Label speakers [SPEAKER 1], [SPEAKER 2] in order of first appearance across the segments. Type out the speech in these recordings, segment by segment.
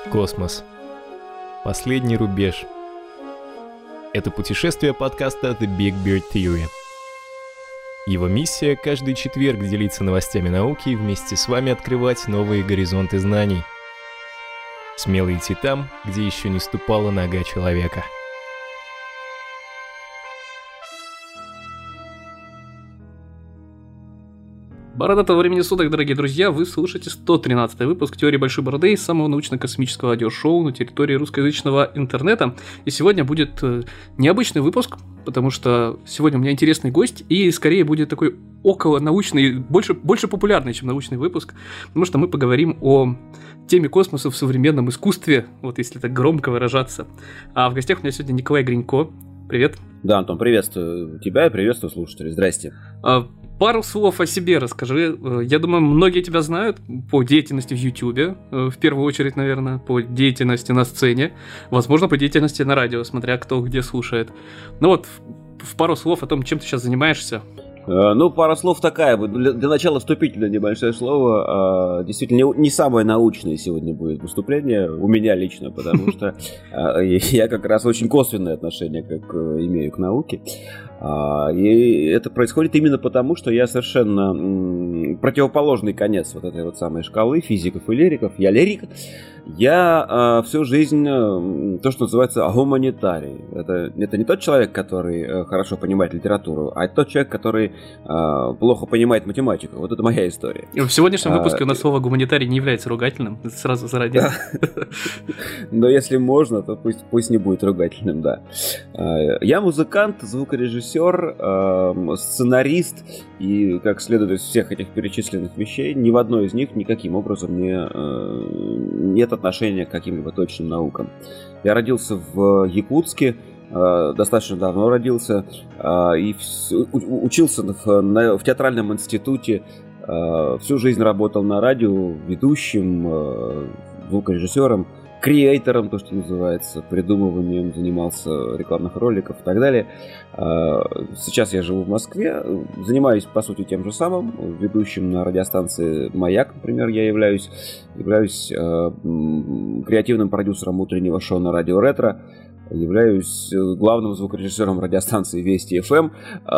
[SPEAKER 1] Космос. Последний рубеж. Это путешествие подкаста The Big Bird Theory. Его миссия – каждый четверг делиться новостями науки и вместе с вами открывать новые горизонты знаний. Смело идти там, где еще не ступала нога человека.
[SPEAKER 2] Бородатого времени суток, дорогие друзья, вы слушаете 113-й выпуск «Теории Большой Бороды», самого научно-космического радиошоу на территории русскоязычного интернета. И сегодня будет необычный выпуск, потому что сегодня у меня интересный гость, и скорее будет такой околонаучный, больше популярный, чем научный выпуск, потому что мы поговорим о теме космоса в современном искусстве, вот если так громко выражаться. А в гостях у меня сегодня Николай Гринько. Привет.
[SPEAKER 3] Да, Антон, приветствую тебя и приветствую слушателей. Здрасте.
[SPEAKER 2] Пару слов о себе расскажи. Я думаю, многие тебя знают по деятельности в Ютубе, в первую очередь, наверное, по деятельности на сцене, возможно, по деятельности на радио, смотря кто где слушает. Ну вот, в пару слов о том, чем ты сейчас занимаешься.
[SPEAKER 3] Ну, пара слов такая, для начала вступительное небольшое слово. Действительно, не самое научное сегодня будет выступление, у меня лично, потому что я как раз очень косвенное отношение имею к науке. И это происходит именно потому, что я совершенно противоположный конец вот этой вот самой шкалы физиков и лириков. Я лирик. Я всю жизнь то, что называется гуманитарий. Это не тот человек, который хорошо понимает литературу, а тот человек, который плохо понимает математику. Вот это моя история.
[SPEAKER 2] И в сегодняшнем выпуске у нас слово «гуманитарий» не является ругательным. Сразу заради.
[SPEAKER 3] Но если можно, то пусть не будет ругательным, да. Я музыкант, звукорежиссер, сценарист, и, как следует из всех этих перечисленных вещей, ни в одной из них никаким образом нет отношения к каким-либо точным наукам. Я родился в Якутске, достаточно давно родился, и учился в театральном институте, всю жизнь работал на радио ведущим, звукорежиссером, креатором, то, что называется, придумыванием, занимался рекламных роликов и так далее. Сейчас я живу в Москве, занимаюсь, по сути, тем же самым, ведущим на радиостанции «Маяк», например, я являюсь креативным продюсером утреннего шоу на радио «Ретро», являюсь главным звукорежиссером радиостанции Вести ФМ,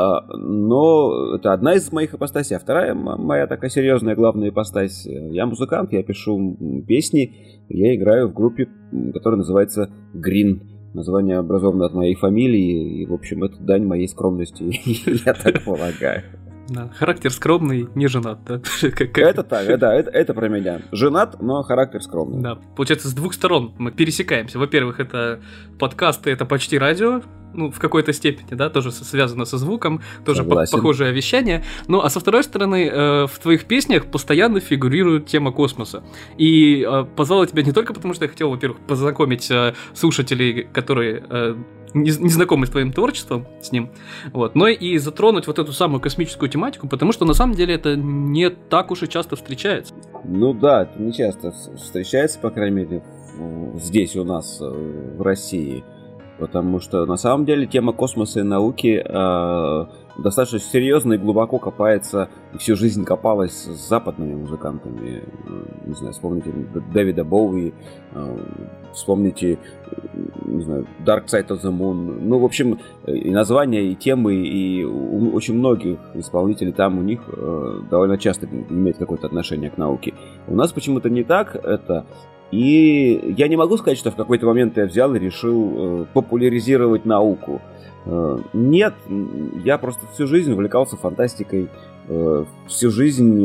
[SPEAKER 3] но это одна из моих ипостасей, а вторая моя такая серьезная главная ипостась. Я музыкант, я пишу песни, я играю в группе, которая называется Green. Название образовано от моей фамилии, и, в общем, это дань моей скромности, я так полагаю.
[SPEAKER 2] Да, характер скромный, не женат, да?
[SPEAKER 3] Это так, да, это про меня. Женат, но характер скромный.
[SPEAKER 2] Да, получается, с двух сторон мы пересекаемся. Во-первых, это подкасты, это почти радио, ну, в какой-то степени, да, тоже связано со звуком, тоже похожее вещание. Ну, а со второй стороны, в твоих песнях постоянно фигурирует тема космоса. И позвал я тебя не только потому, что я хотел, во-первых, познакомить слушателей, которые не знакомы с твоим творчеством, с ним, вот, но и затронуть вот эту самую космическую тематику, потому что на самом деле это не так уж и часто встречается.
[SPEAKER 3] Ну да, это не часто встречается, по крайней мере, здесь у нас, в России. Потому что, на самом деле, тема космоса и науки достаточно серьезно и глубоко копается, и всю жизнь копалась с западными музыкантами. Не знаю, вспомните Дэвида Боуи, вспомните, не знаю, Dark Side of the Moon. Ну, в общем, и названия, и темы, и у очень многих исполнителей там у них довольно часто имеет какое-то отношение к науке. У нас почему-то не так это. И я не могу сказать, что в какой-то момент я взял и решил популяризировать науку. Нет, я просто всю жизнь увлекался фантастикой, всю жизнь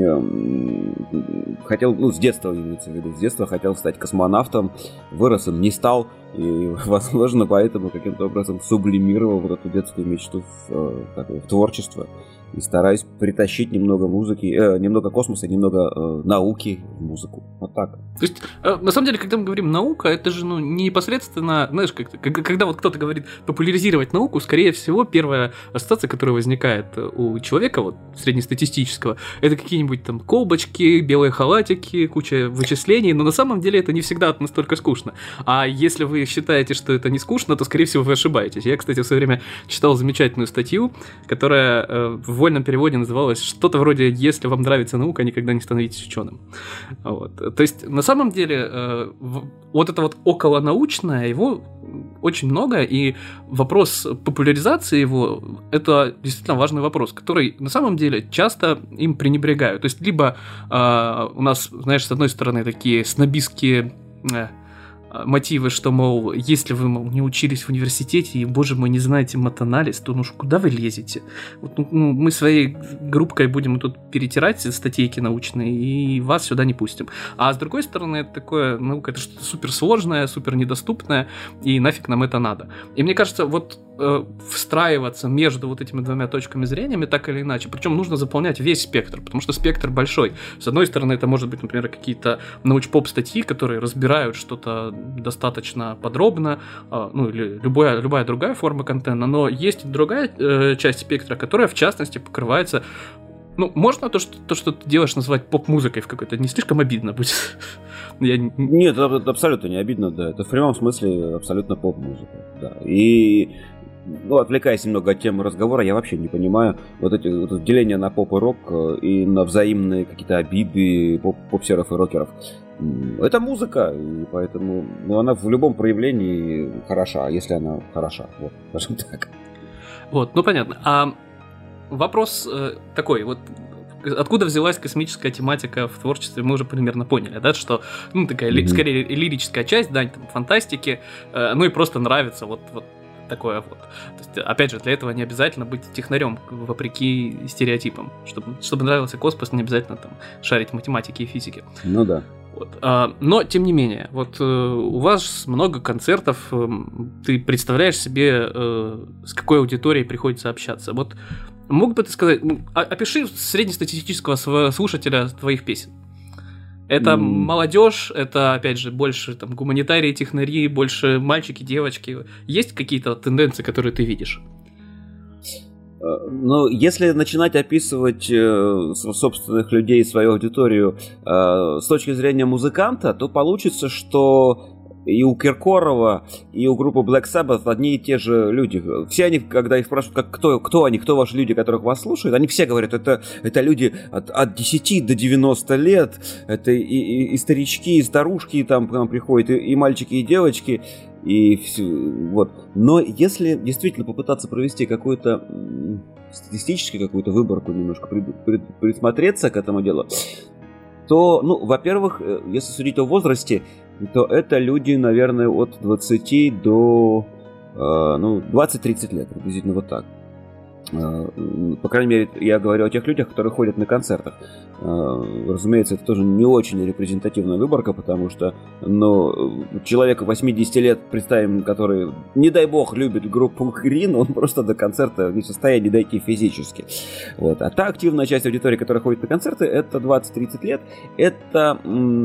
[SPEAKER 3] хотел, ну, с детства имеется в виду, с детства хотел стать космонавтом, вырос им, не стал, и, возможно, поэтому каким-то образом сублимировал вот эту детскую мечту в творчество. И стараюсь притащить немного музыки, немного космоса, немного науки в музыку. Вот так.
[SPEAKER 2] То есть, на самом деле, когда мы говорим наука, это же не непосредственно, знаешь, когда вот кто-то говорит популяризировать науку, скорее всего, первая ассоциация, которая возникает у человека, вот, среднестатистического, это какие-нибудь там колбочки, белые халатики, куча вычислений, но на самом деле это не всегда настолько скучно. А если вы считаете, что это не скучно, то, скорее всего, вы ошибаетесь. Я, кстати, в свое время читал замечательную статью, которая в вольном переводе называлась что-то вроде «Если вам нравится наука, никогда не становитесь ученым». Вот. То есть, на самом деле, вот это вот околонаучное, его очень много, и вопрос популяризации его — это действительно важный вопрос, который на самом деле часто им пренебрегают. То есть, либо у нас, знаешь, с одной стороны, такие снобистские мотивы, что, мол, если вы, мол, не учились в университете и, боже мой, не знаете матанализ, то, ну, куда вы лезете? Вот, ну, мы своей группкой будем тут перетирать статейки научные и вас сюда не пустим. А с другой стороны, это такое, наука, это что-то суперсложное, супер недоступное, и нафиг нам это надо. И мне кажется, вот встраиваться между вот этими двумя точками зрения так или иначе, причем нужно заполнять весь спектр, потому что спектр большой. С одной стороны, это может быть, например, какие-то научпоп статьи, которые разбирают что-то достаточно подробно, ну или любая другая форма контента, но есть другая часть спектра, которая в частности покрывается. Ну, можно то, что ты делаешь, назвать поп-музыкой в какой-то, не слишком обидно будет?
[SPEAKER 3] Нет, это абсолютно не обидно, да. Это в прямом смысле абсолютно поп-музыка, да. И, ну, отвлекаясь немного от темы разговора, я вообще не понимаю вот это деление на поп и рок и на взаимные какие-то обиды попсеров и рокеров. Это музыка, и поэтому она в любом проявлении хороша, если она хороша, вот, скажем так.
[SPEAKER 2] Вот, ну понятно. А вопрос такой, вот откуда взялась космическая тематика в творчестве, мы уже примерно поняли, да, что, ну, такая скорее лирическая часть, да, там, фантастики, ну и просто нравится вот такое вот. То есть, опять же, для этого не обязательно быть технарем, вопреки стереотипам. Чтобы нравился космос, не обязательно там шарить в математике и физике.
[SPEAKER 3] Ну да.
[SPEAKER 2] Вот. Но, тем не менее, вот у вас много концертов, ты представляешь себе, с какой аудиторией приходится общаться. Вот мог бы ты сказать, опиши среднестатистического слушателя твоих песен. Это молодежь, это, опять же, больше там гуманитарии, технари, больше мальчики, девочки. Есть какие-то тенденции, которые ты видишь?
[SPEAKER 3] Ну, если начинать описывать собственных людей, свою аудиторию с точки зрения музыканта, то получится, что и у Киркорова, и у группы Black Sabbath одни и те же люди. Все они, когда их спрашивают, кто они, кто ваши люди, которых вас слушают, они все говорят, это люди от 10 до 90 лет, это и старички, и старушки там к нам приходят, и мальчики, и девочки, и все, вот. Но если действительно попытаться провести какую-то статистически какую-то выборку, немножко присмотреться к этому делу, то, ну, во-первых, если судить о возрасте, то это люди, наверное, от 20 до 20-30 лет, приблизительно вот так. По крайней мере, я говорю о тех людях, которые ходят на концертах. Разумеется, это тоже не очень репрезентативная выборка, потому что, человека 80 лет, представим, который, не дай бог, любит группу Green, он просто до концерта не в состоянии дойти физически. Вот. А та активная часть аудитории, которая ходит на концерты, это 20-30 лет, это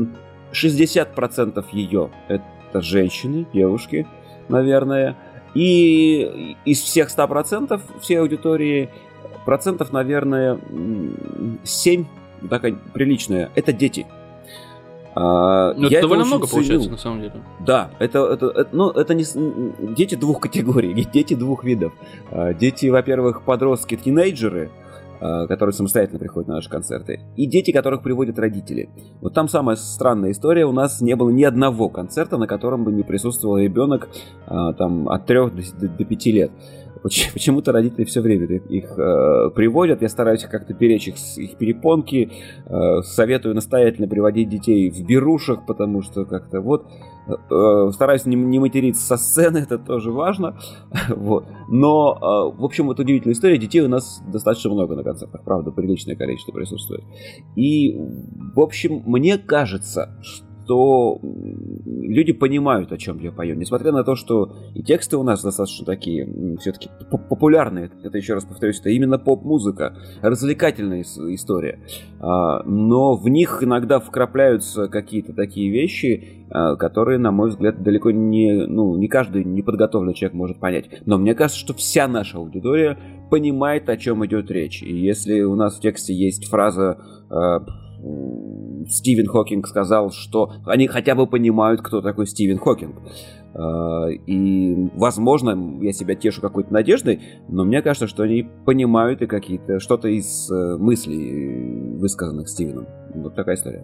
[SPEAKER 3] 60% ее, это женщины, девушки, наверное. И из всех 100% всей аудитории процентов, наверное, 7, такая приличная, это дети.
[SPEAKER 2] Это довольно много получается, на самом деле.
[SPEAKER 3] Да, это не дети двух категорий, дети двух видов. Дети, во-первых, подростки, тинейджеры, которые самостоятельно приходят на наши концерты, и дети, которых приводят родители. Вот там самая странная история, у нас не было ни одного концерта, на котором бы не присутствовал ребенок там, от 3 до 5 лет. Почему-то родители все время их приводят, я стараюсь как-то беречь их перепонки, советую настоятельно приводить детей в берушах, потому что как-то вот, стараюсь не материться со сцены, это тоже важно, вот. Но, в общем, вот удивительная история, детей у нас достаточно много на концертах, правда, приличное количество присутствует. И, в общем, мне кажется, что люди понимают, о чем я пою. Несмотря на то, что и тексты у нас достаточно такие, все-таки популярные, это еще раз повторюсь, это именно поп-музыка, развлекательная история. Но в них иногда вкрапляются какие-то такие вещи, которые, на мой взгляд, далеко не каждый неподготовленный человек может понять. Но мне кажется, что вся наша аудитория понимает, о чем идет речь. И если у нас в тексте есть фраза «Стивен Хокинг сказал», что они хотя бы понимают, кто такой Стивен Хокинг. И, возможно, я себя тешу какой-то надеждой, но мне кажется, что они понимают и какие-то что-то из мыслей, высказанных Стивеном. Вот такая история.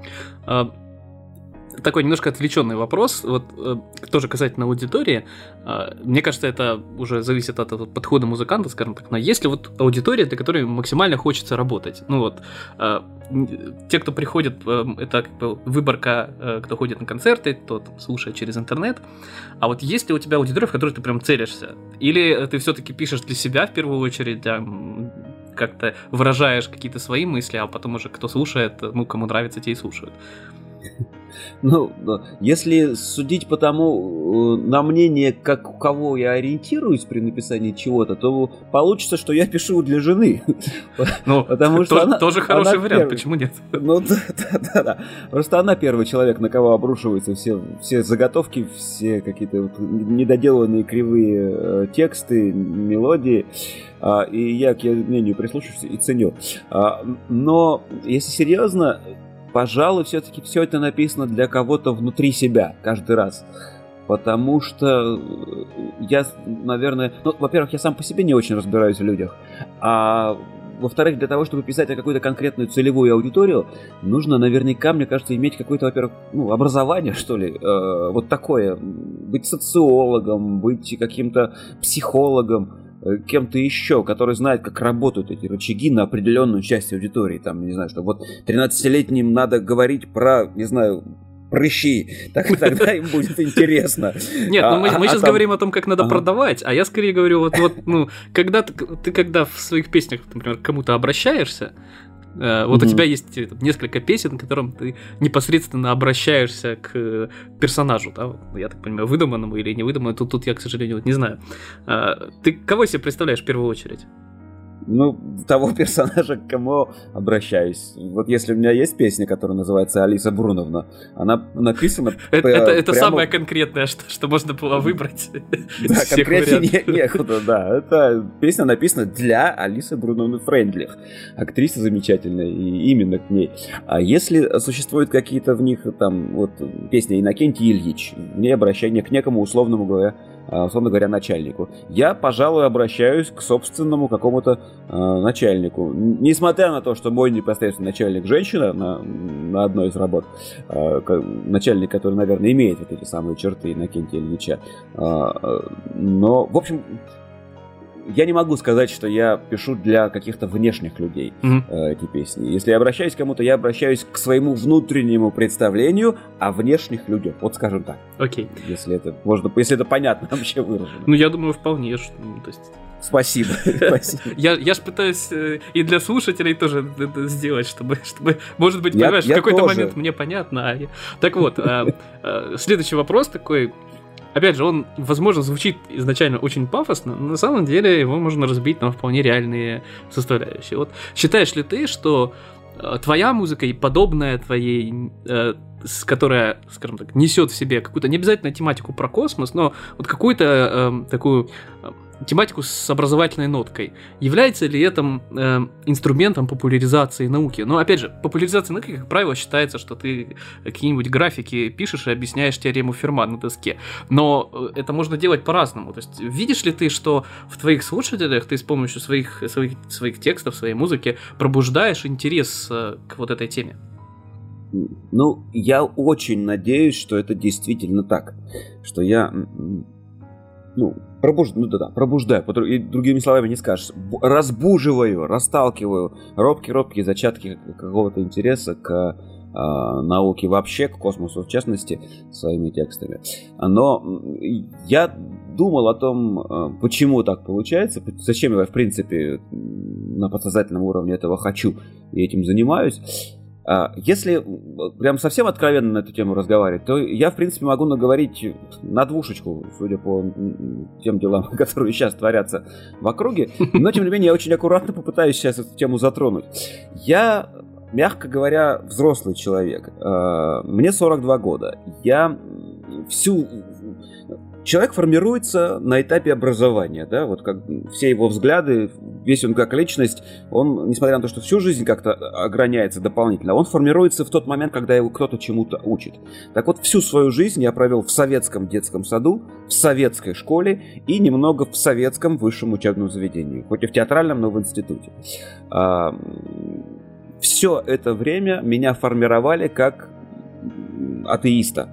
[SPEAKER 2] Такой немножко отвлеченный вопрос, вот тоже касательно аудитории. Мне кажется, это уже зависит от подхода музыканта, скажем так. Но есть ли вот аудитория, для которой максимально хочется работать? Ну вот, те, кто приходит, это как бы выборка, кто ходит на концерты, кто слушает через интернет. А вот есть ли у тебя аудитория, в которой ты прям целишься? Или ты все-таки пишешь для себя в первую очередь, как-то выражаешь какие-то свои мысли, а потом уже кто слушает, кому нравится, те и слушают?
[SPEAKER 3] Ну, если судить по тому, на мнение, как у кого я ориентируюсь при написании чего-то, то получится, что я пишу для жены.
[SPEAKER 2] Ну, потому что тоже хороший вариант, почему нет?
[SPEAKER 3] Ну, да. Просто она первый человек, на кого обрушиваются все заготовки, все какие-то недоделанные кривые тексты, мелодии. И я к ее мнению прислушиваюсь и ценю. Но, если серьезно, пожалуй, все-таки все это написано для кого-то внутри себя каждый раз. Потому что я, наверное... во-первых, я сам по себе не очень разбираюсь в людях. А во-вторых, для того, чтобы писать о какую-то конкретную целевую аудиторию, нужно наверняка, мне кажется, иметь какое-то, во-первых, образование, что ли. Вот такое. Быть социологом, быть каким-то психологом, кем-то еще, который знает, как работают эти рычаги на определенную часть аудитории. Там, не знаю, что вот 13-летним надо говорить про, не знаю, прыщи, тогда им будет интересно.
[SPEAKER 2] Нет, мы сейчас говорим о том, как надо продавать, а я скорее говорю, когда ты в своих песнях, например, к кому-то обращаешься, вот у тебя есть несколько песен, к которым ты непосредственно обращаешься к персонажу, да? Я так понимаю, выдуманному или невыдуманному, тут я, к сожалению, не знаю. Ты кого себе представляешь в первую очередь?
[SPEAKER 3] Того персонажа, к кому обращаюсь. Вот если у меня есть песня, которая называется «Алиса Бруновна», она написана...
[SPEAKER 2] Это самое конкретное, что можно было выбрать.
[SPEAKER 3] Да, конкретнее некуда, да. Эта песня написана для Алисы Бруновны Френдлих. Актриса замечательная, и именно к ней. А если существуют какие-то в них, песня Иннокентий Ильич, не обращение к некому условно говоря, начальнику, я, пожалуй, обращаюсь к собственному какому-то начальнику. Несмотря на то, что мой непосредственный начальник женщина на одной из работ, начальник, который, наверное, имеет вот эти самые черты Иннокентия Ильича. Но, в общем, я не могу сказать, что я пишу для каких-то внешних людей эти песни. Если я обращаюсь к кому-то, я обращаюсь к своему внутреннему представлению о внешних людях. Вот скажем так.
[SPEAKER 2] Окей.
[SPEAKER 3] Если это понятно вообще выражено.
[SPEAKER 2] Я думаю, вполне.
[SPEAKER 3] Спасибо.
[SPEAKER 2] Я ж пытаюсь и для слушателей тоже сделать, чтобы может быть, понимаешь, в какой-то момент мне понятно. Так вот, следующий вопрос такой. Опять же, он, возможно, звучит изначально очень пафосно, но на самом деле его можно разбить на вполне реальные составляющие. Вот считаешь ли ты, что твоя музыка и подобная твоей, которая, скажем так, несет в себе какую-то, не обязательно тематику про космос, но вот какую-то такую тематику с образовательной ноткой, является ли это инструментом популяризации науки? Но, опять же, популяризация науки, как правило, считается, что ты какие-нибудь графики пишешь и объясняешь теорему Ферма на доске. Но это можно делать по-разному. То есть, видишь ли ты, что в твоих слушателях ты с помощью своих текстов, своей музыки пробуждаешь интерес к вот этой теме?
[SPEAKER 3] Я очень надеюсь, что это действительно так. Что я... пробуждаю, и другими словами не скажешь, разбуживаю, расталкиваю робкие зачатки какого-то интереса к науке вообще, к космосу в частности, своими текстами. Но я думал о том, почему так получается, зачем я, в принципе, на подсознательном уровне этого хочу и этим занимаюсь. Если прям совсем откровенно на эту тему разговаривать, то я, в принципе, могу наговорить на двушечку, судя по тем делам, которые сейчас творятся в округе. Но, тем не менее, я очень аккуратно попытаюсь сейчас эту тему затронуть. Я, мягко говоря, взрослый человек. Мне 42 года. Человек формируется на этапе образования, да, вот как все его взгляды, весь он как личность, он, несмотря на то, что всю жизнь как-то ограняется дополнительно, он формируется в тот момент, когда его кто-то чему-то учит. Так вот, всю свою жизнь я провел в советском детском саду, в советской школе и немного в советском высшем учебном заведении, хоть и в театральном, но в институте. Все это время меня формировали как атеиста.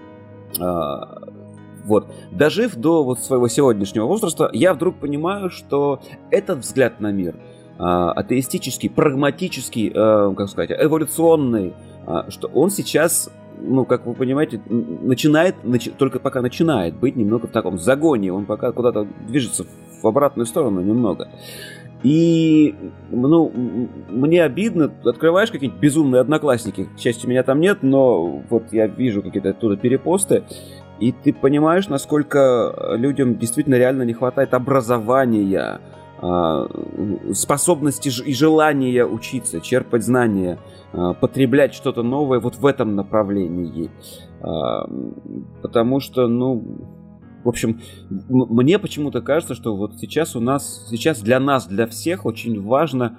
[SPEAKER 3] Вот. Дожив до вот своего сегодняшнего возраста, я вдруг понимаю, что этот взгляд на мир, атеистический, прагматический, как сказать, эволюционный, что он сейчас, ну, как вы понимаете, только пока начинает быть немного в таком загоне, он пока куда-то движется в обратную сторону немного. И, ну, мне обидно, открываешь какие-нибудь безумные одноклассники, к счастью, меня там нет, но вот я вижу какие-то оттуда перепосты, и ты понимаешь, насколько людям действительно реально не хватает образования, способности и желания учиться, черпать знания, потреблять что-то новое вот в этом направлении. Потому что, ну, в общем, мне почему-то кажется, что вот сейчас для нас, для всех очень важно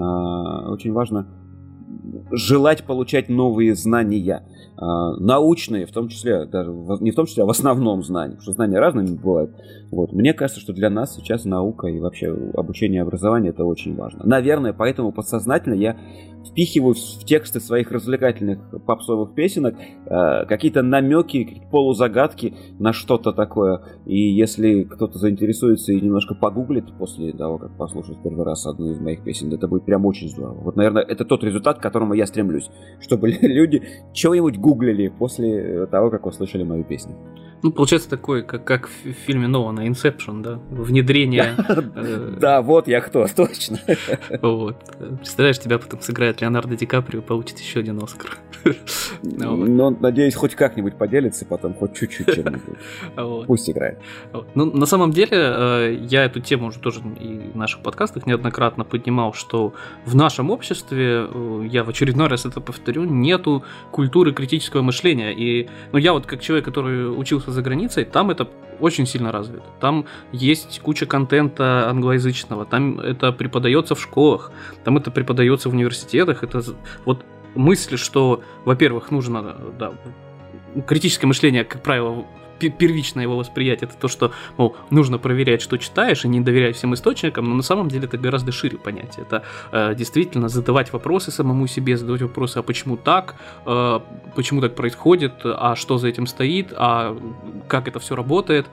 [SPEAKER 3] желать получать новые знания, научные, в том числе, даже не в том числе, а в основном знания, потому что знания разными бывают. Вот. Мне кажется, что для нас сейчас наука и вообще обучение и образование это очень важно. Наверное, поэтому подсознательно я впихиваю в тексты своих развлекательных попсовых песенок какие-то намеки, какие-то полузагадки на что-то такое. И если кто-то заинтересуется и немножко погуглит после того, как послушает первый раз одну из моих песен, это будет прям очень здорово. Вот, наверное, это тот результат, к которому я стремлюсь, чтобы люди чего-нибудь гуглили после того, как услышали мою песню.
[SPEAKER 2] Ну, получается такой, как в фильме Нолана «Инсепшн», да? Внедрение...
[SPEAKER 3] Да, вот я кто, точно.
[SPEAKER 2] Вот. Представляешь, тебя потом сыграет Леонардо Ди Каприо, получит еще один Оскар.
[SPEAKER 3] Ну, надеюсь, хоть как-нибудь поделится потом, хоть чуть-чуть чем-нибудь. Пусть играет.
[SPEAKER 2] Ну, на самом деле, я эту тему уже тоже и в наших подкастах неоднократно поднимал, что в нашем обществе, я в очередной раз это повторю, нету культуры критического мышления. И я вот как человек, который учился за границей, там это очень сильно развито. Там есть куча контента англоязычного, там это преподается в школах, там это преподается в университетах. Это вот мысль, что, во-первых, нужно, да, критическое мышление, как правило, первичное его восприятие, это то, что, мол, нужно проверять, что читаешь, и не доверять всем источникам, но на самом деле это гораздо шире понятие. Это действительно задавать вопросы самому себе, задавать вопросы, а почему так происходит, а что за этим стоит, а как это все работает.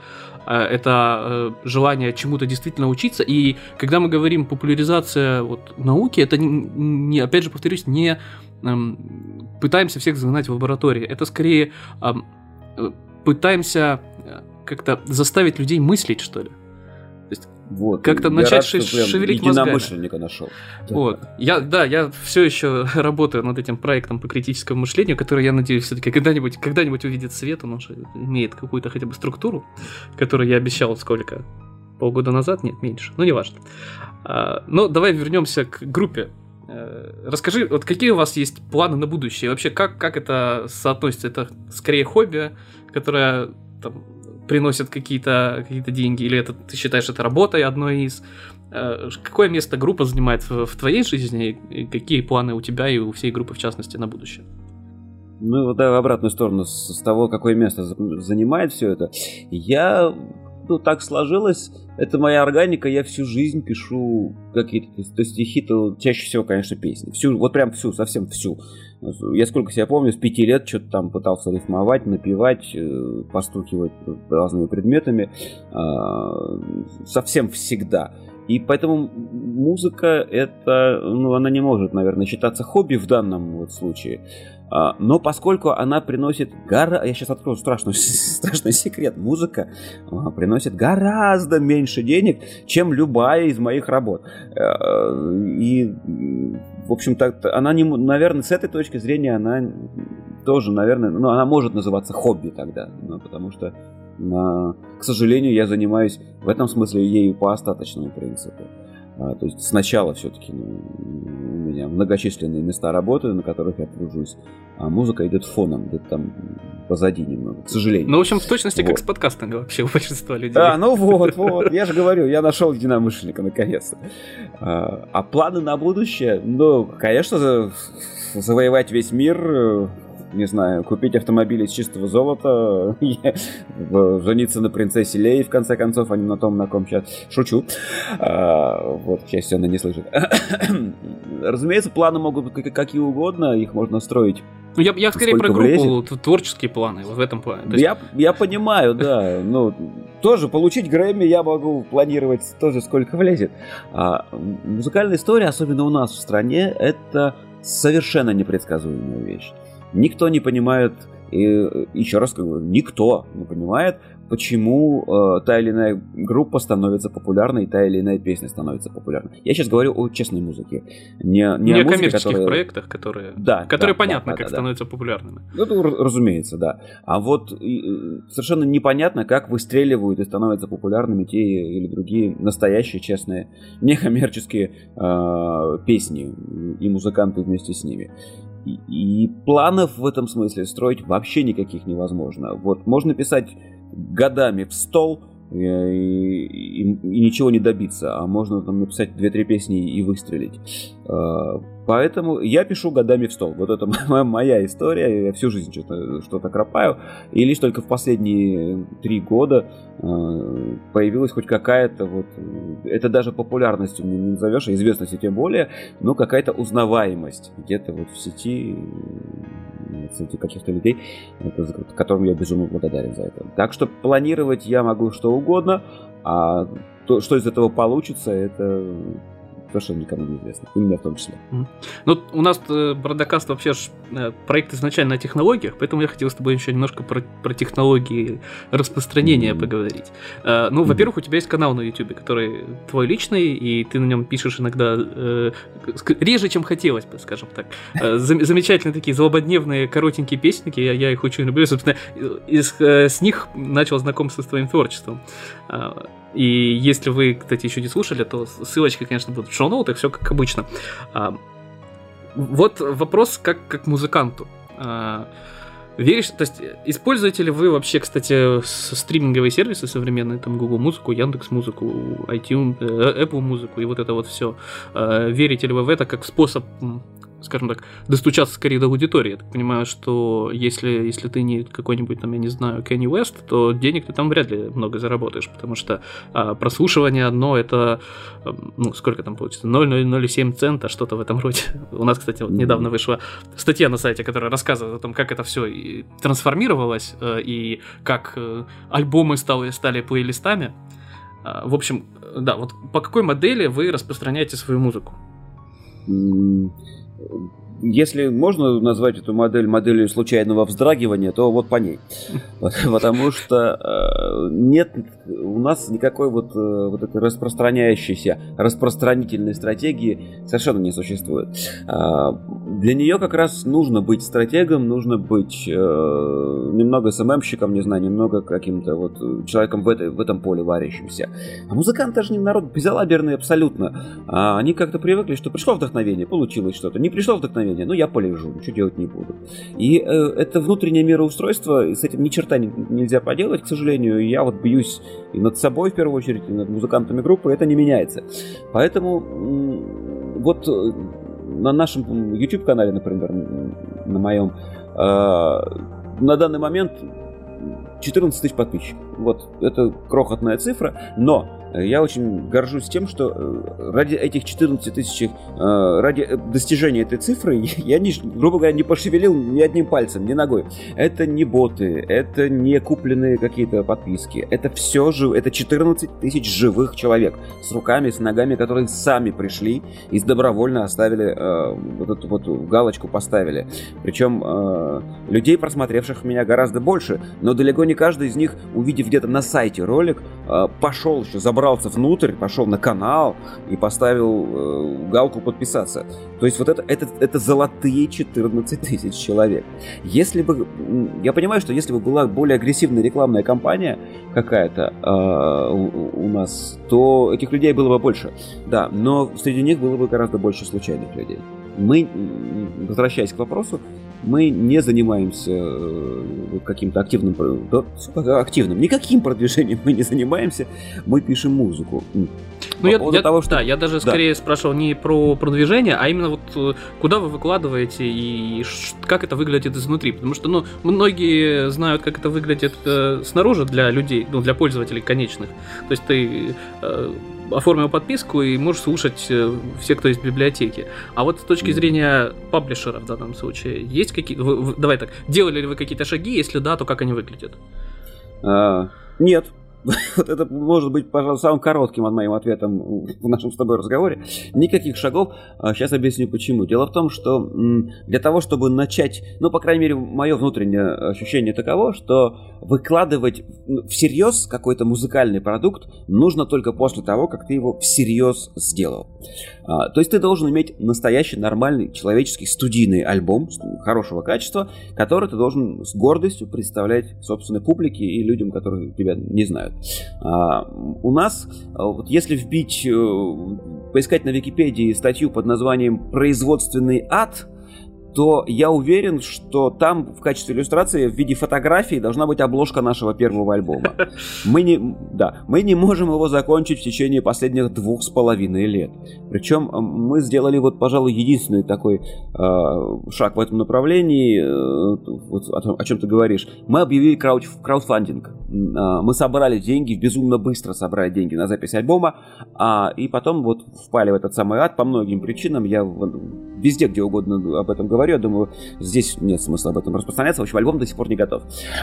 [SPEAKER 2] Это желание чему-то действительно учиться. И когда мы говорим популяризация науки, это, опять же, повторюсь, не пытаемся всех загнать в лаборатории. Это скорее пытаемся как-то заставить людей мыслить, что ли. То есть
[SPEAKER 3] вот,
[SPEAKER 2] как-то начать шевелить мозгами.
[SPEAKER 3] Единомышленника нашел.
[SPEAKER 2] Вот. Я все еще работаю над этим проектом по критическому мышлению, который, я надеюсь, все-таки когда-нибудь увидит свет, он уже имеет какую-то хотя бы структуру, которую я обещал сколько? Полгода назад? Нет, меньше. Ну, неважно. Но давай вернемся к группе. Расскажи, вот какие у вас есть планы на будущее? Вообще, как это соотносится? Это скорее хобби, которое там приносит какие-то деньги, или это ты считаешь это работой одной из? Какое место группа занимает в твоей жизни, и какие планы у тебя и у всей группы, в частности, на будущее?
[SPEAKER 3] Ну, да, в обратную сторону, с того, какое место занимает все это. Так сложилось, это моя органика, я всю жизнь пишу какие-то стихи, то чаще всего, конечно, песни. Совсем всю. Я сколько себя помню, с 5 лет что-то там пытался рифмовать, напевать, постукивать разными предметами. Совсем всегда. И поэтому музыка, это, она не может, наверное, считаться хобби в данном вот случае. Но поскольку она приносит я сейчас открою страшный секрет, музыка приносит гораздо меньше денег, чем любая из моих работ. И, в общем-то, она, наверное, с этой точки зрения, она тоже, наверное, она может называться хобби тогда, потому что, к сожалению, я занимаюсь в этом смысле ею по остаточному принципу. То есть сначала все-таки у меня многочисленные места работы, на которых я тружусь, а музыка идет фоном, где-то там позади немного, к сожалению.
[SPEAKER 2] Ну, в общем, в точности как с подкастами вообще у большинства людей.
[SPEAKER 3] Вот, я же говорю, я нашел единомышленника наконец-то. А планы на будущее, конечно, завоевать весь мир, не знаю, купить автомобиль из чистого золота, жениться на принцессе Лее, в конце концов, а не на том, на ком сейчас. Шучу. Вот, к счастью, она не слышит. Разумеется, планы могут быть какие угодно, их можно строить.
[SPEAKER 2] Я скорее про группу, творческие планы, в этом плане.
[SPEAKER 3] Я понимаю, да. Тоже получить Грэмми я могу планировать тоже сколько влезет. Музыкальная история, особенно у нас в стране, это совершенно непредсказуемая вещь. Никто не понимает, и еще раз говорю, никто не понимает, почему та или иная группа становится популярной, и та или иная песня становится популярной. Я сейчас говорю о честной музыке. Не о
[SPEAKER 2] коммерческих проектах, которые понятно, как становятся популярными.
[SPEAKER 3] Разумеется, да. А вот совершенно непонятно, как выстреливают и становятся популярными те или другие настоящие, честные, некоммерческие песни и музыканты вместе с ними. И планов в этом смысле строить вообще никаких невозможно. Вот можно писать годами в стол и ничего не добиться, а можно там написать 2-3 песни и выстрелить. Поэтому я пишу годами в стол. Вот это моя история. Я всю жизнь что-то кропаю. И лишь только в последние 3 года появилась хоть какая-то вот... Это даже популярностью не назовешь, а известностью тем более, но какая-то узнаваемость где-то вот в сети среди каких-то людей, которым я безумно благодарен за это. Так что планировать я могу что угодно, а что из этого получится, это... совершенно никому не известно, и мне в том числе.
[SPEAKER 2] Ну, у нас Бродокаст вообще проект изначально о технологиях, поэтому я хотел с тобой еще немножко про технологии распространения поговорить. Ну, во-первых, у тебя есть канал на YouTube, который твой личный, и ты на нем пишешь иногда реже, чем хотелось бы, скажем так. Замечательные такие злободневные коротенькие песенки, я их очень люблю, собственно, с них начал знакомство с твоим творчеством. И если вы, кстати, еще не слушали, то ссылочки, конечно, будут в шоу-ноутах, все как обычно. Вот вопрос как музыканту. Веришь, то есть используете ли вы вообще, кстати, стриминговые сервисы современные, там Google Музыку, Яндекс.Музыку, iTunes, Apple Музыку и вот это вот все? Верите ли вы в это как способ, скажем так, достучаться скорее до аудитории? Я так понимаю, что если ты не какой-нибудь, там, я не знаю, Kanye West, то денег ты там вряд ли много заработаешь, потому что прослушивание одно, это, ну, сколько там получится, 0,007 цента, что-то в этом роде. У нас, кстати, вот недавно вышла статья на сайте, которая рассказывает о том, как это все трансформировалось, и как альбомы стали плейлистами. В общем, да, вот по какой модели вы распространяете свою музыку?
[SPEAKER 3] Если можно назвать эту модель моделью случайного вздрагивания, то вот по ней. Потому что нет у нас никакой вот этой распространяющейся, распространительной стратегии совершенно не существует. Для нее как раз нужно быть стратегом, нужно быть немного СММщиком, не знаю, немного каким-то вот человеком в этом поле варящимся. А музыканты же не народ безалаберный абсолютно. Они как-то привыкли, что пришло вдохновение, получилось что-то. Не пришло вдохновение, ну я полежу, ничего делать не буду. И это внутреннее мироустройство, и с этим ни черта нельзя поделать, к сожалению. Я вот бьюсь и над собой в первую очередь, и над музыкантами группы, это не меняется. Поэтому вот на нашем YouTube-канале, например, на моем, на данный момент 14 тысяч подписчиков. Вот, это крохотная цифра, но я очень горжусь тем, что ради этих 14 тысяч, ради достижения этой цифры, я, грубо говоря, не пошевелил ни одним пальцем, ни ногой. Это не боты, это не купленные какие-то подписки. Это все это 14 тысяч живых человек с руками, с ногами, которые сами пришли и добровольно оставили вот эту вот галочку, поставили. Причем людей, просмотревших меня, гораздо больше, но далеко не каждый из них, увидев где-то на сайте ролик, пошел еще, забрался внутрь, пошел на канал и поставил галку подписаться. То есть вот это золотые 14 тысяч человек. Если бы, я понимаю, что если бы была более агрессивная рекламная кампания какая-то у нас, то этих людей было бы больше. Да, но среди них было бы гораздо больше случайных людей. Мы, возвращаясь к вопросу, мы не занимаемся каким-то активным, никаким продвижением мы не занимаемся, мы пишем музыку.
[SPEAKER 2] Ну, я даже скорее спрашивал не про продвижение, а именно вот куда вы выкладываете и как это выглядит изнутри, потому что, многие знают, как это выглядит снаружи для людей, для пользователей конечных, то есть ты оформил подписку и можешь слушать все, кто есть в библиотеке. А вот с точки зрения паблишера в данном случае, есть какие-то... Давай так, делали ли вы какие-то шаги? Если да, то как они выглядят?
[SPEAKER 3] Нет. Вот это может быть, пожалуй, самым коротким моим ответом в нашем с тобой разговоре. Никаких шагов. Сейчас объясню почему. Дело в том, что для того, чтобы начать, по крайней мере, мое внутреннее ощущение таково, что выкладывать всерьез какой-то музыкальный продукт нужно только после того, как ты его всерьез сделал. То есть ты должен иметь настоящий, нормальный, человеческий студийный альбом хорошего качества, который ты должен с гордостью представлять собственной публике и людям, которые тебя не знают. У нас, вот если поискать на Википедии статью под названием «Производственный ад», то я уверен, что там в качестве иллюстрации в виде фотографии должна быть обложка нашего первого альбома. Мы не можем его закончить в течение последних 2,5 лет. Причем мы сделали, пожалуй, единственный такой шаг в этом направлении, о чем ты говоришь. Мы объявили краудфандинг. Мы собрали деньги, безумно быстро собрали деньги на запись альбома, и потом впали в этот самый ад по многим причинам. Я везде, где угодно об этом говорю. Я думаю, здесь нет смысла об этом распространяться. В общем, альбом до сих пор не готов.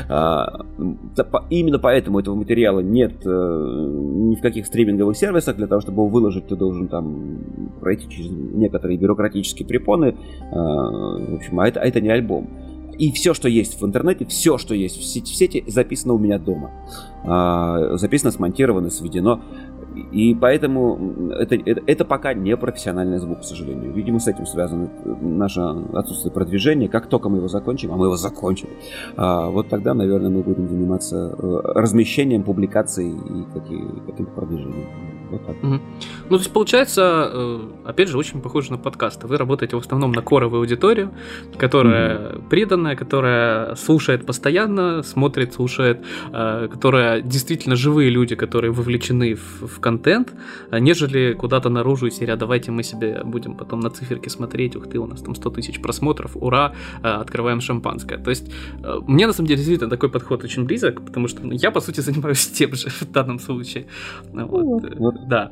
[SPEAKER 3] Именно поэтому этого материала нет ни в каких стриминговых сервисах. Для того, чтобы его выложить, ты должен там пройти через некоторые бюрократические препоны. В общем, это не альбом. И все, что есть в интернете, все, что есть в сети, записано у меня дома. Записано, смонтировано, сведено. И поэтому это пока не профессиональный звук, к сожалению. Видимо, с этим связано наше отсутствие продвижения. Как только мы его закончим, а мы его закончим, вот тогда, наверное, мы будем заниматься размещением, публикацией и каким-то продвижением. Вот так.
[SPEAKER 2] То есть, получается, опять же, очень похоже на подкасты. Вы работаете в основном на коровую аудиторию, которая преданная, которая слушает постоянно, смотрит, слушает, которая действительно живые люди, которые вовлечены в контент, нежели куда-то наружу из серии «давайте мы себе будем потом на циферке смотреть, ух ты, у нас там 100 тысяч просмотров, ура, открываем шампанское». То есть, мне на самом деле действительно такой подход очень близок, потому что я, по сути, занимаюсь тем же в данном случае. Да.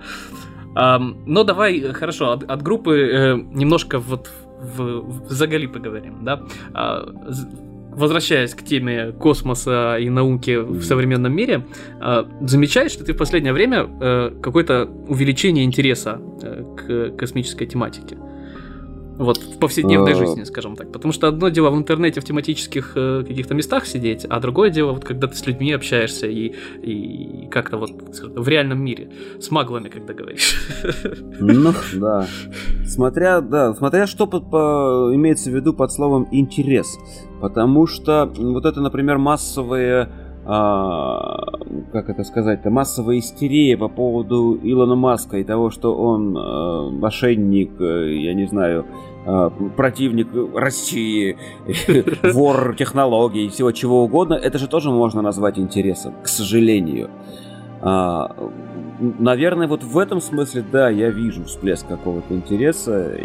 [SPEAKER 2] Но давай, хорошо, от группы немножко в заголи поговорим, да? Возвращаясь к теме космоса и науки в современном мире, замечаешь, что ты в последнее время какое-то увеличение интереса к космической тематике? В повседневной жизни, скажем так. Потому что одно дело в интернете в тематических каких-то местах сидеть, а другое дело, когда ты с людьми общаешься и как-то в реальном мире. С маглами, когда говоришь.
[SPEAKER 3] Да. Смотря что имеется в виду под словом «интерес». Потому что это, например, массовые... массовая истерия по поводу Илона Маска и того, что он мошенник, я не знаю, противник России, вор технологий, всего чего угодно, это же тоже можно назвать интересом, к сожалению. Наверное, в этом смысле, да, я вижу всплеск какого-то интереса,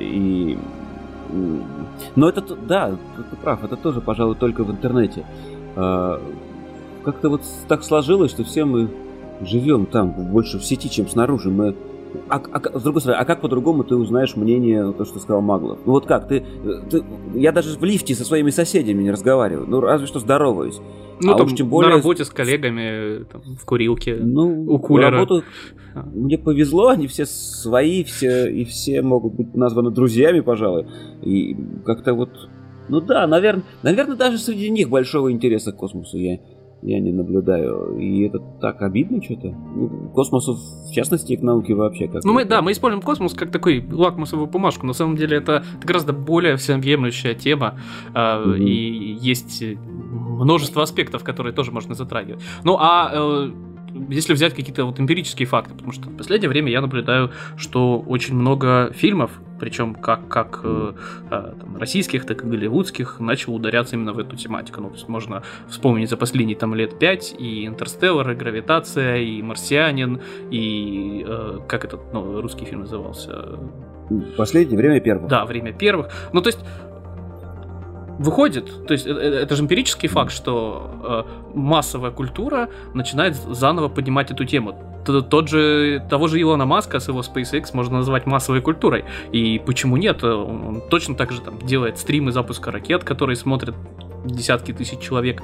[SPEAKER 3] но это, да, ты прав, это тоже, пожалуй, только в интернете. Как-то так сложилось, что все мы живем там больше в сети, чем снаружи. С другой стороны, как по-другому ты узнаешь мнение, то, что сказал Маглов? Ну вот как? Я даже в лифте со своими соседями не разговариваю. Ну, разве что здороваюсь.
[SPEAKER 2] Ну, там, уж тем более... на работе с коллегами, там, в курилке, у кулера.
[SPEAKER 3] На работу мне повезло, они все свои, все могут быть названы друзьями, пожалуй. И как-то вот... Ну да, наверное, даже среди них большого интереса к космосу я не наблюдаю. И это так обидно что-то. Космосу, в частности, и к науке вообще.
[SPEAKER 2] Мы используем космос как такой лакмусовую бумажку. На самом деле это гораздо более всеобъемлющая тема. И есть множество аспектов, которые тоже можно затрагивать. Если взять какие-то вот эмпирические факты, потому что в последнее время я наблюдаю, что очень много фильмов, причем как там, российских, так и голливудских, начало ударяться именно в эту тематику. Ну, то есть можно вспомнить за последние там лет 5 и «Интерстеллар», и «Гравитация», и «Марсианин», и как этот русский фильм назывался?
[SPEAKER 3] «Последнее время первых».
[SPEAKER 2] Да, «Время первых». Ну, то есть выходит, то есть это же эмпирический факт, что массовая культура начинает заново поднимать эту тему. Того же Илона Маска с его SpaceX можно назвать массовой культурой. И почему нет? Он точно так же там делает стримы запуска ракет, которые смотрят десятки тысяч человек.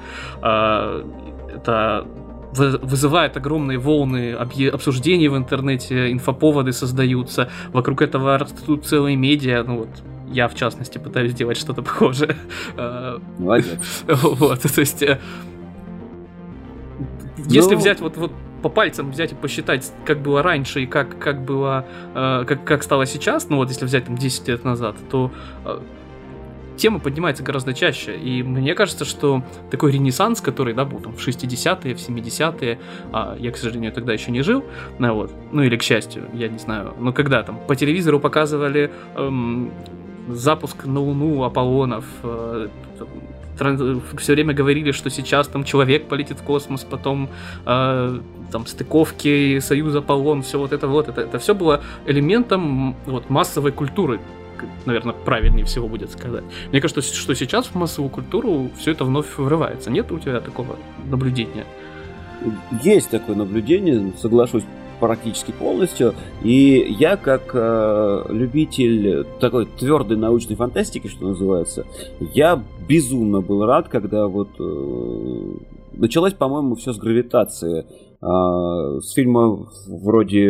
[SPEAKER 2] Это вызывает огромные волны обсуждений в интернете, инфоповоды создаются, вокруг этого растут целые медиа, я, в частности, пытаюсь сделать что-то похожее.
[SPEAKER 3] Молодец.
[SPEAKER 2] Вот, то есть... Если взять вот по пальцам взять и посчитать, как было раньше и как стало сейчас, если взять там 10 лет назад, то тема поднимается гораздо чаще. И мне кажется, что такой ренессанс, который, был там в 60-е, в 70-е, я, к сожалению, тогда еще не жил, или, к счастью, я не знаю, но когда там по телевизору показывали запуск на Луну Аполлонов, все время говорили, что сейчас там человек полетит в космос, потом там стыковки, Союз Аполлон, все это все было элементом массовой культуры, наверное, правильнее всего будет сказать. Мне кажется, что сейчас в массовую культуру все это вновь врывается. Нет у тебя такого наблюдения?
[SPEAKER 3] Есть такое наблюдение, соглашусь практически полностью. И я, как любитель такой твердой научной фантастики, что называется, я безумно был рад, когда началось, по-моему, все с «Гравитации». С фильма вроде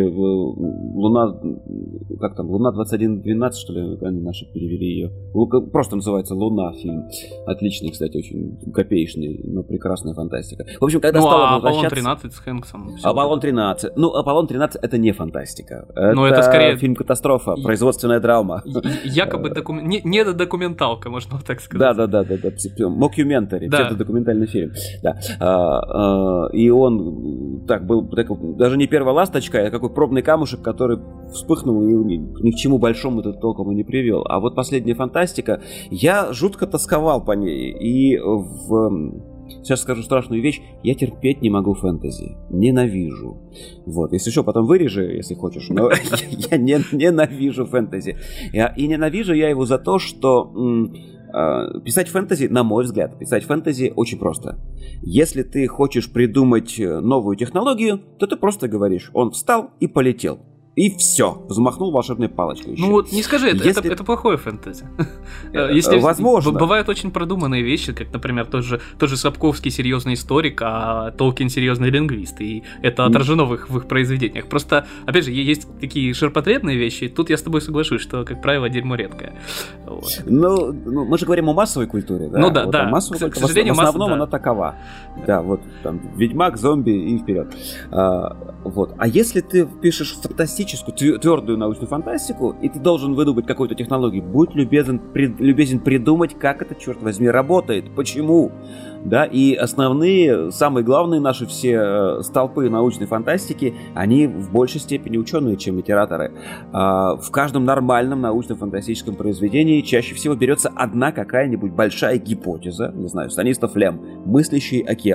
[SPEAKER 3] «Луна-2112», что ли, они наши перевели ее. Просто называется «Луна» фильм. Отличный, кстати, очень копеечный, но прекрасная фантастика. В общем, когда стало возвращаться...
[SPEAKER 2] «Аполлон-13» с Хэнксом.
[SPEAKER 3] «Аполлон-13». «Аполлон-13» это не фантастика.
[SPEAKER 2] Это скорее...
[SPEAKER 3] фильм-катастрофа, производственная драма.
[SPEAKER 2] Якобы недодокументалка, можно так сказать.
[SPEAKER 3] Да. Мокюментари, псевдодокументальный фильм. Да. И он... был даже не первая ласточка, а какой пробный камушек, который вспыхнул и ни к чему большому это толком и не привел. А вот последняя фантастика, я жутко тосковал по ней. И сейчас скажу страшную вещь, я терпеть не могу фэнтези. Ненавижу. Если что, потом вырежи, если хочешь. Но я ненавижу фэнтези. И ненавижу я его за то, что... Писать фэнтези, на мой взгляд, писать фэнтези очень просто. Если ты хочешь придумать новую технологию, то ты просто говоришь: он встал и полетел. И все, взмахнул волшебной палочкой.
[SPEAKER 2] Не скажи, это плохое фэнтези.
[SPEAKER 3] Возможно.
[SPEAKER 2] Бывают очень продуманные вещи, как, например, тот же Сапковский серьезный историк, а Толкин серьезный лингвист, и это отражено в их произведениях. Просто, опять же, есть такие ширпотребные вещи, тут я с тобой соглашусь, что, как правило, дерьмо редкое.
[SPEAKER 3] Мы же говорим о массовой культуре, да?
[SPEAKER 2] Да.
[SPEAKER 3] К сожалению, в основном она такова. Да, там Ведьмак, зомби и вперед. А если ты пишешь фантастическую, твердую научную фантастику, и ты должен выдумать какую-то технологию, будь любезен придумать, как это, черт возьми, работает, почему. Да, и основные, самые главные наши все столпы научной фантастики, они в большей степени ученые, чем литераторы. В каждом нормальном научно-фантастическом произведении чаще всего берется одна какая-нибудь большая гипотеза, не знаю, Станислав Лем, «Мыслящий океан».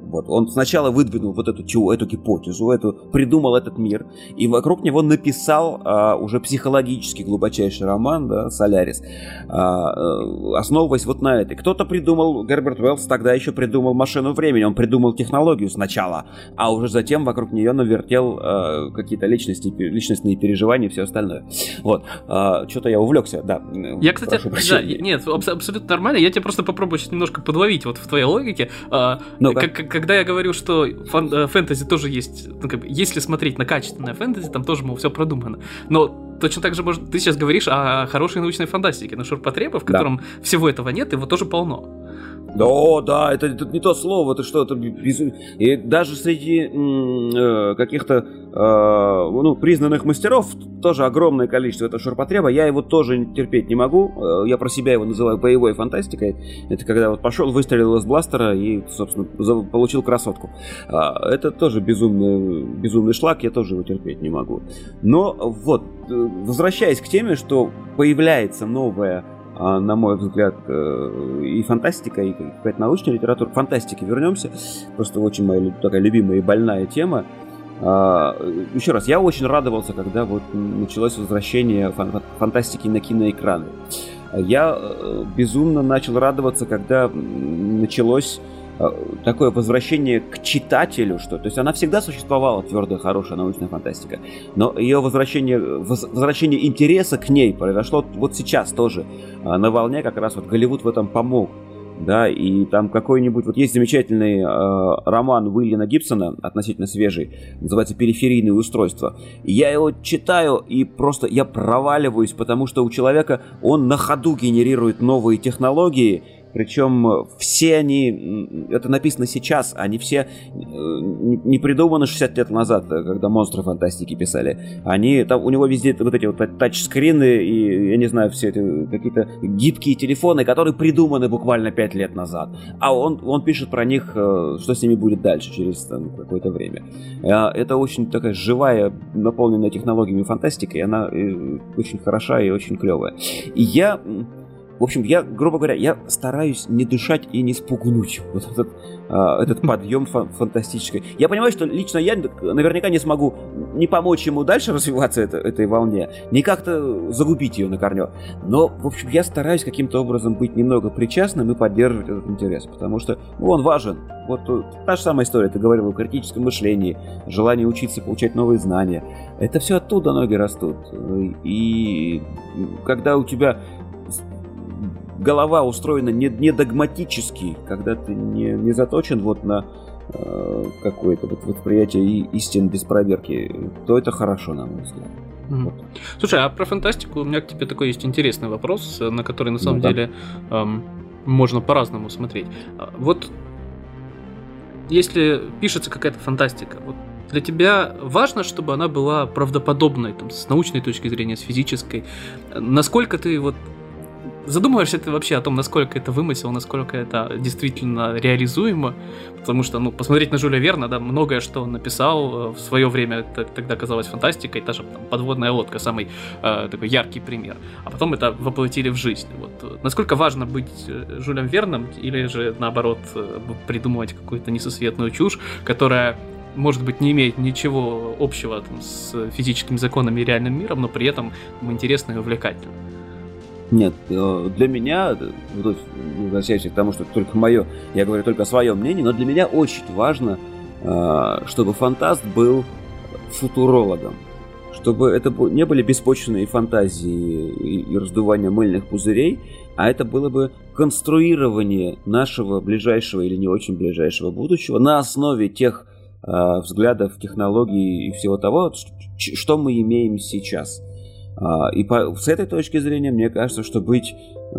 [SPEAKER 3] Вот. Он сначала выдвинул вот эту гипотезу, придумал этот мир, и вокруг него написал уже психологический глубочайший роман, да, «Солярис», основываясь вот на этой. Кто-то придумал, Герберт Уэллс тогда еще придумал машину времени, он придумал технологию сначала, а уже затем вокруг нее навертел какие-то личностные переживания и все остальное. Вот. Что-то я увлекся, да.
[SPEAKER 2] Я, кстати, да, нет, абсолютно нормально, я тебя просто попробую сейчас немножко подловить вот в твоей логике. Когда я говорю, что фэнтези тоже есть, ну, как бы, если смотреть на качественное фэнтези, там тоже, мол, все продумано. Но точно так же, может, ты сейчас говоришь о хорошей научной фантастике, на ширпотреба, в котором всего этого нет, его тоже полно.
[SPEAKER 3] Да, это не то слово, это что, это и даже среди каких-то признанных мастеров тоже огромное количество этого ширпотреба, я его тоже терпеть не могу, я про себя его называю боевой фантастикой, это когда вот пошел, выстрелил из бластера и, собственно, получил красотку. Это тоже безумный шлак, я тоже его терпеть не могу. Но вот, возвращаясь к теме, что появляется новая, на мой взгляд, и фантастика, и какая-то научная литература. К фантастике вернемся. Просто очень моя такая любимая и больная тема. Еще раз, я очень радовался, когда вот началось возвращение фантастики на киноэкраны. Я безумно начал радоваться, когда началось такое возвращение к читателю, что, то есть она всегда существовала, твердая, хорошая научная фантастика, но ее возвращение интереса к ней произошло вот сейчас тоже, на волне как раз вот Голливуд в этом помог, да, и там какой-нибудь, вот есть замечательный роман Уильяма Гибсона, относительно свежий, называется «Периферийные устройства», и я его читаю, и просто я проваливаюсь, потому что у человека, он на ходу генерирует новые технологии. Причем все они, это написано сейчас, они все не придуманы 60 лет назад, когда монстры фантастики писали. Они, там у него везде вот эти вот тачскрины и, я не знаю, все эти какие-то гибкие телефоны, которые придуманы буквально 5 лет назад. А он пишет про них, что с ними будет дальше, через там, какое-то время. Это очень такая живая, наполненная технологиями фантастика, и она очень хороша и очень клевая. И я... В общем, грубо говоря, я стараюсь не дышать и не спугнуть вот этот подъем фантастический. Я понимаю, что лично я наверняка не смогу не помочь ему дальше развиваться этой волне, не как-то загубить ее на корню. Но, в общем, я стараюсь каким-то образом быть немного причастным и поддерживать этот интерес, потому что он важен. Вот та же самая история, ты говорил о критическом мышлении, желании учиться, получать новые знания. Это все оттуда ноги растут. И когда у тебя голова устроена не догматически, когда ты не заточен вот на какое-то вот восприятие истин без проверки, то это хорошо, на мой взгляд. Вот.
[SPEAKER 2] Слушай, а про фантастику у меня к тебе такой есть интересный вопрос, на который на самом деле можно по-разному смотреть. Вот если пишется какая-то фантастика, вот для тебя важно, чтобы она была правдоподобной, там, с научной точки зрения, с физической? Насколько ты вот задумываешься ты вообще о том, насколько это вымысел, насколько это действительно реализуемо? Потому что, посмотреть на Жюля Верна, да, многое, что он написал в свое время, тогда казалось фантастикой, та же там, «Подводная лодка», самый такой яркий пример. А потом это воплотили в жизнь. Вот. Насколько важно быть Жюлем Верном, или же, наоборот, придумывать какую-то несусветную чушь, которая, может быть, не имеет ничего общего там, с физическими законами и реальным миром, но при этом интересно и увлекательно?
[SPEAKER 3] Нет, для меня, возвращаясь к тому, что только мое, я говорю только о своем мнении, но для меня очень важно, чтобы фантаст был футурологом, чтобы это не были беспочвенные фантазии и раздувание мыльных пузырей, а это было бы конструирование нашего ближайшего или не очень ближайшего будущего на основе тех взглядов, технологий и всего того, что мы имеем сейчас. И с этой точки зрения, мне кажется, что быть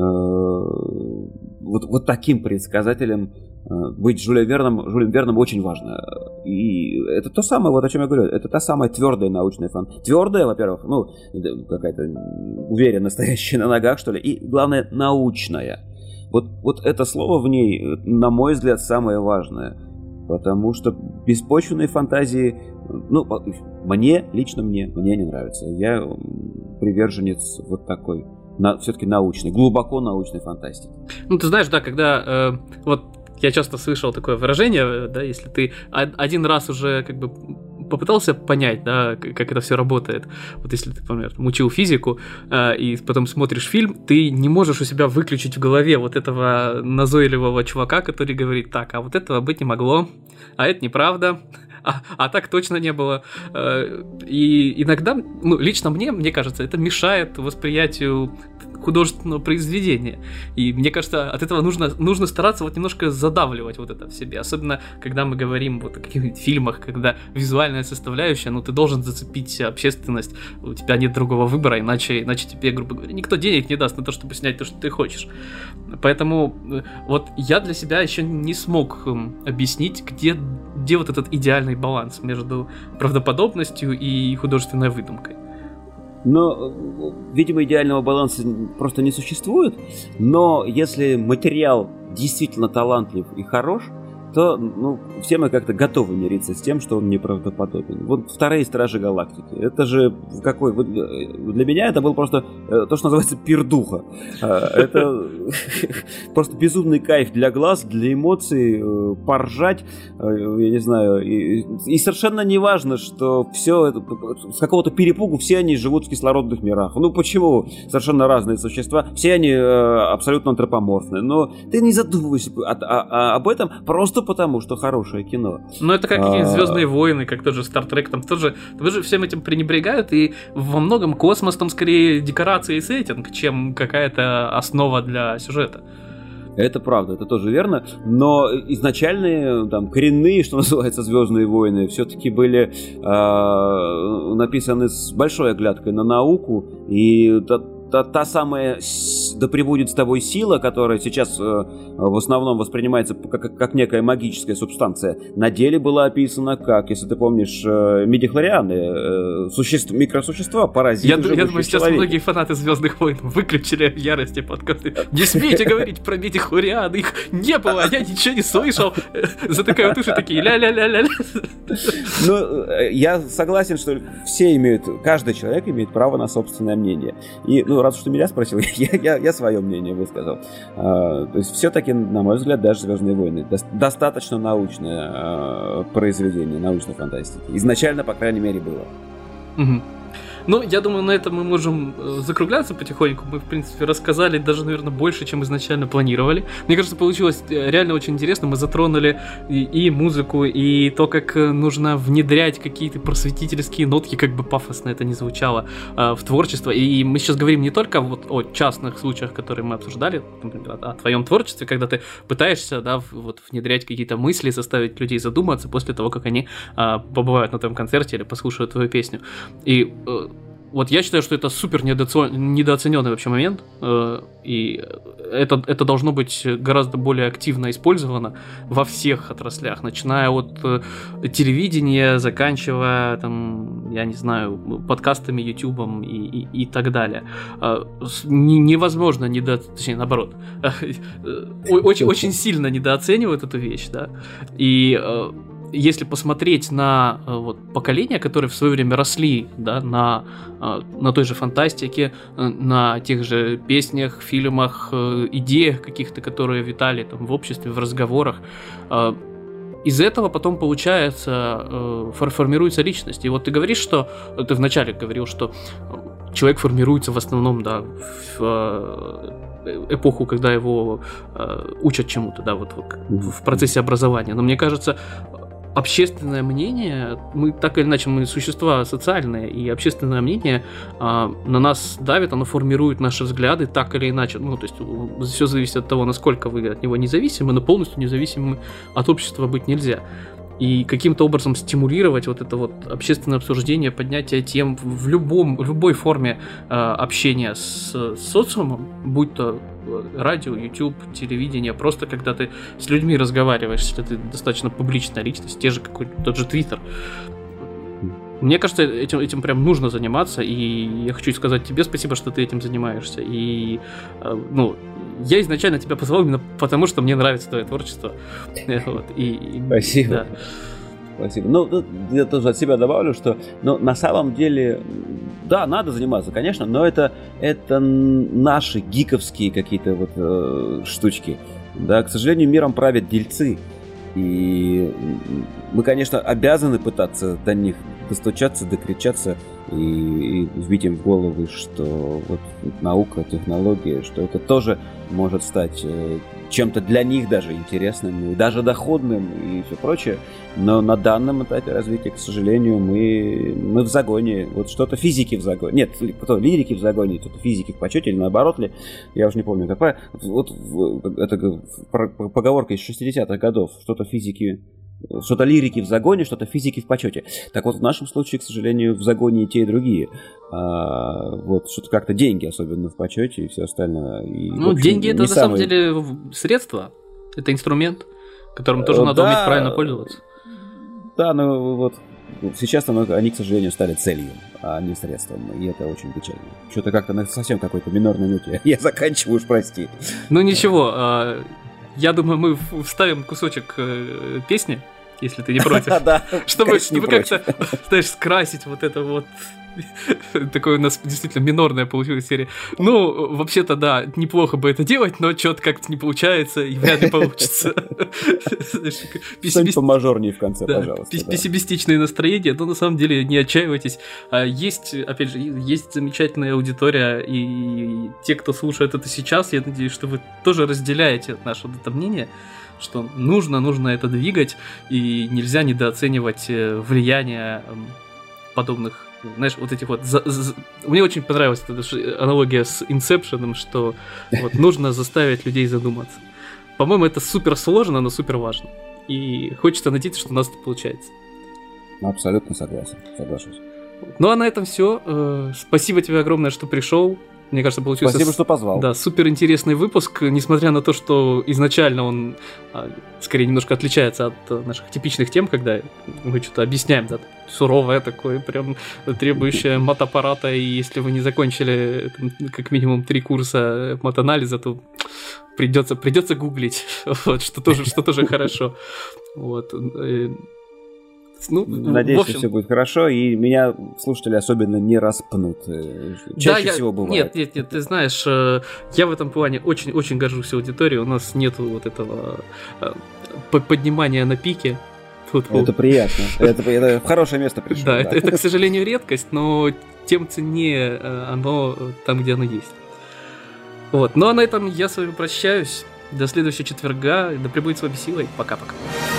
[SPEAKER 3] вот таким предсказателем, быть Жюлем Верном очень важно. И это то самое, вот о чем я говорю, это та самая твердая научная фантастика. Твердая, во-первых, какая-то уверенно стоящая на ногах, что ли, и, главное, научная. Вот это слово в ней, на мой взгляд, самое важное. Потому что беспочвенные фантазии, лично мне не нравятся. Я приверженец вот такой, все-таки научной, глубоко научной фантастики.
[SPEAKER 2] Ты знаешь, да, когда вот я часто слышал такое выражение, да, если ты один раз уже как бы попытался понять, да, как это все работает. Вот если ты, например, учил физику, и потом смотришь фильм, ты не можешь у себя выключить в голове вот этого назойливого чувака, который говорит: так, а вот этого быть не могло, а это неправда, а так точно не было. И иногда, ну, лично мне кажется, это мешает восприятию художественного произведения. И мне кажется, от этого нужно стараться вот немножко задавливать вот это в себе. Особенно, когда мы говорим вот о каких-нибудь фильмах, когда визуальная составляющая, ну, ты должен зацепить общественность, у тебя нет другого выбора, иначе тебе, грубо говоря, никто денег не даст на то, чтобы снять то, что ты хочешь. Поэтому вот я для себя еще не смог объяснить, где вот этот идеальный баланс между правдоподобностью и художественной выдумкой.
[SPEAKER 3] Но, видимо, идеального баланса просто не существует. Но если материал действительно талантлив и хорош, то, ну, все мы как-то готовы мириться с тем, что он неправдоподобен. Вот вторые «Стражи Галактики». Это же какой... Для меня это был просто то, что называется пир-духа. Это просто безумный кайф для глаз, для эмоций, поржать, я не знаю. И совершенно не важно, что все это... С какого-то перепугу все они живут в кислородных мирах. Ну почему? Совершенно разные существа. Все они абсолютно антропоморфны. Но ты не задумывайся об этом просто потому, что хорошее кино.
[SPEAKER 2] Ну, это как какие-нибудь «Звездные войны», как тот же «Стар Трек», там тоже всем этим пренебрегают, и во многом космос там скорее декорация и сеттинг, чем какая-то основа для сюжета.
[SPEAKER 3] Это правда, это тоже верно, но изначальные, там, коренные, что называется, «Звездные войны» все-таки были написаны с большой оглядкой на науку, и та самая «да пребудет с тобой сила», которая сейчас в основном воспринимается как некая магическая субстанция, на деле была описана как, если ты помнишь, мидихлорианы, микросущества, паразиты.
[SPEAKER 2] Я думаю, сейчас многие фанаты «Звездных войн» выключили в ярости подкасты. Не смейте говорить про мидихлориан, их не было, я ничего не слышал. Затыкают уши такие ля-ля-ля-ля.
[SPEAKER 3] Ну, я согласен, что каждый человек имеет право на собственное мнение. И, ну, раз уж ты меня спросил, я свое мнение высказал. То есть все-таки, на мой взгляд, даже «Звездные войны» достаточно научное произведение, научной фантастики. Изначально, по крайней мере, было.
[SPEAKER 2] Угу. Ну, я думаю, на этом мы можем закругляться потихоньку. Мы, в принципе, рассказали даже, наверное, больше, чем изначально планировали. Мне кажется, получилось реально очень интересно. Мы затронули и музыку, и то, как нужно внедрять какие-то просветительские нотки, как бы пафосно это ни звучало, в творчество. И мы сейчас говорим не только вот о частных случаях, которые мы обсуждали, например, о твоем творчестве, когда ты пытаешься, да, вот внедрять какие-то мысли, заставить людей задуматься после того, как они побывают на твоем концерте или послушают твою песню. И вот я считаю, что это супер недооцененный вообще момент, и это должно быть гораздо более активно использовано во всех отраслях, начиная от телевидения, заканчивая, там, я не знаю, подкастами, ютубом и так далее. Невозможно точнее, наоборот, очень сильно недооценивают эту вещь, да, и если посмотреть на вот, поколения, которые в свое время росли, да, на той же фантастике, на тех же песнях, фильмах, идеях каких-то, которые витали там, в обществе, в разговорах, из этого потом, получается, формируется личность. И вот ты говоришь, что... Ты вначале говорил, что человек формируется в основном, да, в эпоху, когда его учат чему-то, да, вот в процессе образования. Но мне кажется, общественное мнение, мы так или иначе, мы существа социальные, и общественное мнение на нас давит, оно формирует наши взгляды так или иначе. Ну, то есть все зависит от того, насколько вы от него независимы, но полностью независимы от общества быть нельзя. И каким-то образом стимулировать вот это вот общественное обсуждение, поднятие тем в любой форме общения с социумом, будь то радио, YouTube, телевидение, просто когда ты с людьми разговариваешь, если ты достаточно публичная личность, тот же Twitter. Мне кажется, этим прям нужно заниматься, и я хочу сказать тебе спасибо, что ты этим занимаешься. И, ну, я изначально тебя позвал именно потому, что мне нравится твое творчество. Вот,
[SPEAKER 3] спасибо. Да. Спасибо. Ну, я тоже от себя добавлю, что на самом деле, да, надо заниматься, конечно, но это наши гиковские какие-то вот штучки. Да, к сожалению, миром правят дельцы. И мы, конечно, обязаны пытаться до них достучаться, докричаться и вбить им в головы, что вот наука, технология, что это тоже может стать чем-то для них даже интересным, и даже доходным и все прочее. Но на данном этапе развития, к сожалению, мы в загоне. Вот что-то физики в загоне. Нет, кто лирики в загоне, что-то физики в почете, или наоборот ли. Я уже не помню, какая. Вот это поговорка из 60-х годов. Что-то физики... Что-то лирики в загоне, что-то физики в почете. Так вот, в нашем случае, к сожалению, в загоне и те, и другие. Вот что-то как-то деньги, особенно в почете, и все остальное. И,
[SPEAKER 2] ну, общем, деньги это на самом деле средство. Это инструмент, которым тоже надо уметь правильно пользоваться.
[SPEAKER 3] Да, ну вот сейчас они, к сожалению, стали целью, а не средством. И это очень печально. Что-то как-то на совсем какой-то минорной ноте. Я заканчиваю, уж прости.
[SPEAKER 2] Ну ничего. Я думаю, мы вставим кусочек песни, если ты не против. Чтобы как-то, знаешь, скрасить вот это вот. Такое у нас действительно минорная получилась серия. Ну, вообще-то, да, неплохо бы это делать, но что-то как-то не получается и вряд ли получится.
[SPEAKER 3] Что-нибудь помажорнее в конце, пожалуйста.
[SPEAKER 2] Пессимистичные настроения, но на самом деле не отчаивайтесь. Есть, опять же, есть замечательная аудитория, и те, кто слушает это сейчас, я надеюсь, что вы тоже разделяете наше это мнение, что нужно это двигать, и нельзя недооценивать влияние подобных, знаешь, вот этих вот... Мне очень понравилась эта аналогия с Инсепшеном, что вот нужно заставить людей задуматься. По-моему, это супер сложно, но супер важно. И хочется надеяться, что у нас это получается.
[SPEAKER 3] Абсолютно соглашусь.
[SPEAKER 2] Ну а на этом все. Спасибо тебе огромное, что пришел. Мне кажется, получился...
[SPEAKER 3] Спасибо, что позвал.
[SPEAKER 2] Да, супер интересный выпуск, несмотря на то, что изначально он скорее немножко отличается от наших типичных тем, когда мы что-то объясняем, да, суровое такое, прям требующее мат-аппарата, и если вы не закончили как минимум 3 курса мат-анализа, то придется гуглить, вот, что тоже хорошо. Вот.
[SPEAKER 3] Ну, надеюсь, что все будет хорошо, и меня слушатели особенно не распнут. Чаще всего бывает.
[SPEAKER 2] Нет, ты знаешь, я в этом плане очень горжусь аудиторией. У нас нету вот этого поднимания на пике.
[SPEAKER 3] Это приятно. Это в хорошее место пришло.
[SPEAKER 2] Да, это, к сожалению, редкость, но тем ценнее оно там, где оно есть. Вот. Ну а на этом я с вами прощаюсь. До следующего четверга. Да пребудет с вами сила. Пока-пока.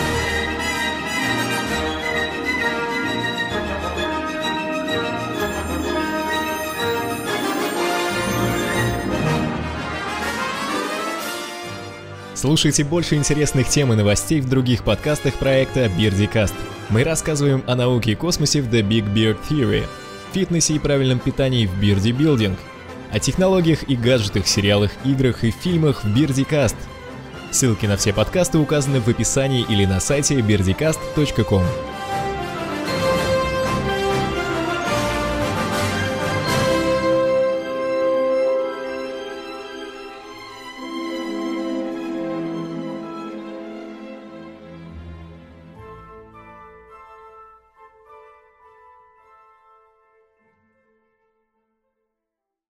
[SPEAKER 1] Слушайте больше интересных тем и новостей в других подкастах проекта BirdieCast. Мы рассказываем о науке и космосе в The Big Beard Theory, фитнесе и правильном питании в Birdie Building, о технологиях и гаджетах, сериалах, играх и фильмах в BirdieCast. Ссылки на все подкасты указаны в описании или на сайте birdiecast.com.